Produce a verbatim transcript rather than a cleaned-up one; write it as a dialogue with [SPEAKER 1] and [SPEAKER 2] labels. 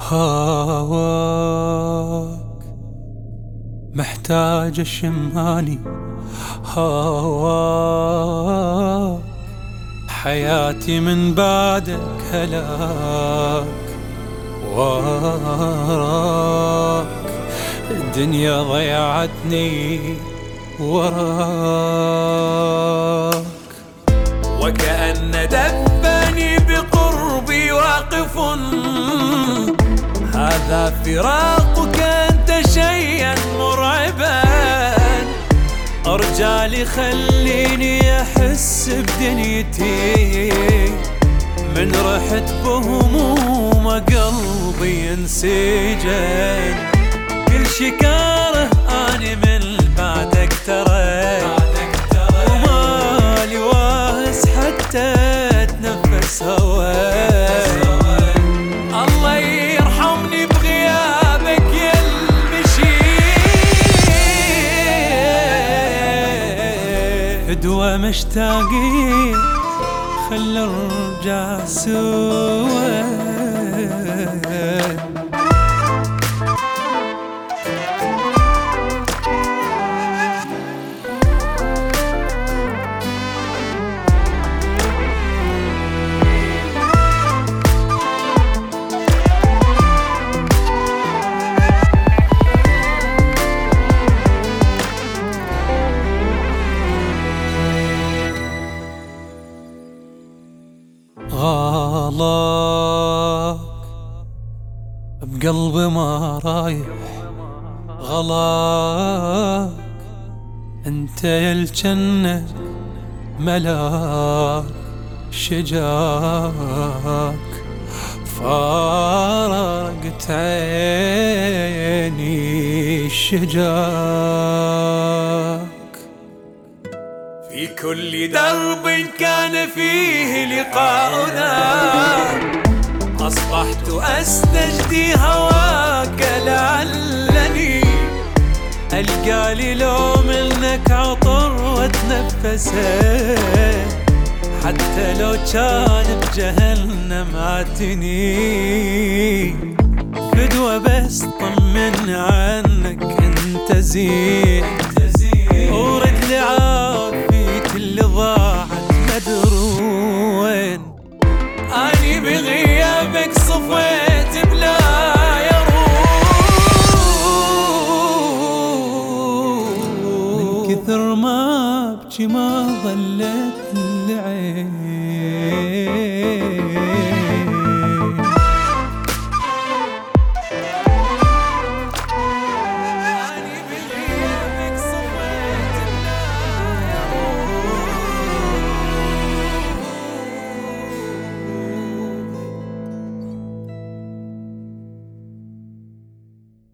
[SPEAKER 1] هواك محتاج الشماني، هواك حياتي من بعدك هلاك، وراك الدنيا ضيعتني وراك.
[SPEAKER 2] وكأن دفني بقربي واقف، هذا فراقك أنت شيئا مرعبا، أرجالي خليني أحس بدنيتي، من رحت بهموم قلبي انسجن، كل شكاره أنا من بعدك ترى، ومالي واهس حتى أتنفس هواك. الله يرحمني بغيابك يا المشي،
[SPEAKER 1] فدوى مشتاقين خل ارجع سوا. غلاك بقلبي ما رايح، غلاك انت يا الجنة ملاك شجاك، فارقت عيني الشجاك.
[SPEAKER 2] في كل درب كان فيه لقاؤنا، أصبحت أستجدي هواك، لعلني ألقى لي لو منك عطر واتنفسه، حتى لو كان بجهنم عاتني، فدوى بس طمن عنك انت زين،